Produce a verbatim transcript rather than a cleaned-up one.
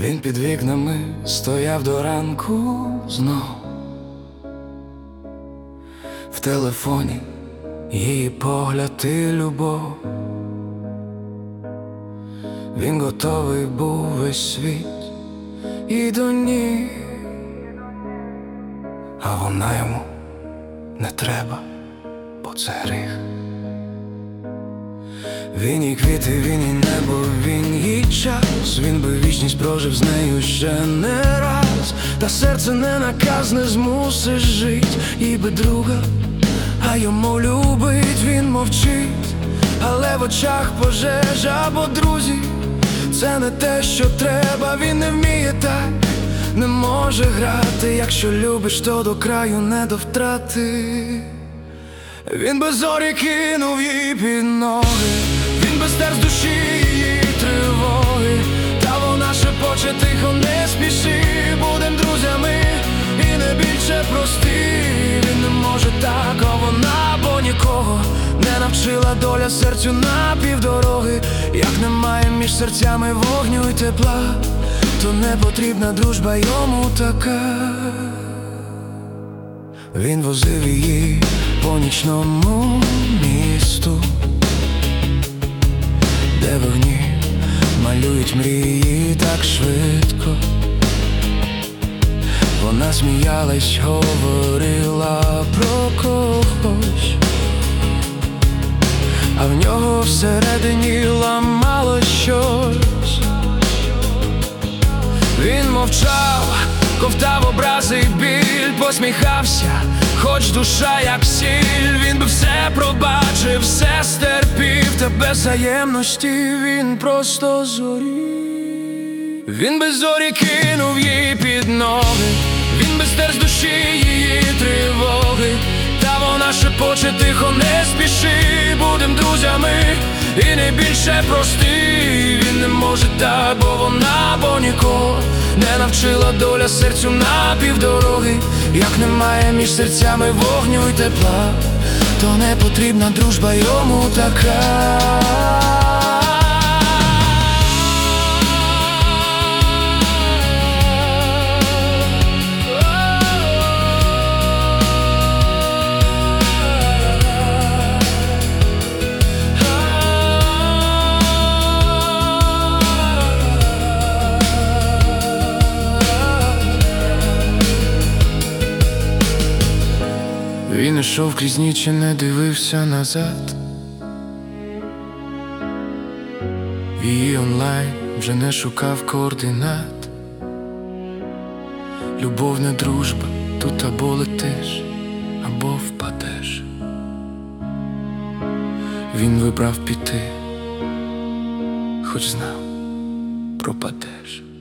Він під вікнами стояв до ранку знов. В телефоні її погляд і любов. Він готовий був весь світ і до ніг, а вона йому не треба, бо це гріх. Він їй квіти, він їй небо, він їй час. Він би вічність прожив з нею ще не раз. Та серце не наказ, не змусиш жить. Їй би друга, а йому любить, він мовчить. Але в очах пожежа, бо друзі, це не те, що треба. Він не вміє так, не може грати. Якщо любиш, то до краю, не до втрати. Він без зорі кинув їй під ноги. Він без терз душі її тривоги. Та вона шепоче тихо, не спіши. Будем друзями і не більше прості. Він не може так, а вона, бо нікого не навчила доля серцю на півдороги. Як немає між серцями вогню й тепла, то не потрібна дружба йому така. Він возив її по нічному місту, де вогні малюють мрії так швидко. Вона сміялась, говорила про когось, а в нього всередині ламало щось. Він мовчав, ковтав образи й біль, посміхався, хоч душа як сіль. Він би все пробачив, все стерпів, та без взаємності він просто зорів. Він без зорі кинув їй під ноги. Він без терз душі її тривоги. Та вона шепоче тихо, не спіши. Будем друзями і не більше прості. Він не може так, бо вона, бо нікого не навчила доля серцю на півдороги. Як немає між серцями вогню й тепла, то не потрібна дружба йому така. Він ішов крізь ніч і не дивився назад. В її онлайн вже не шукав координат. Любов не дружба, тут або летиш, або впадеш. Він вибрав піти, хоч знав, пропадеш.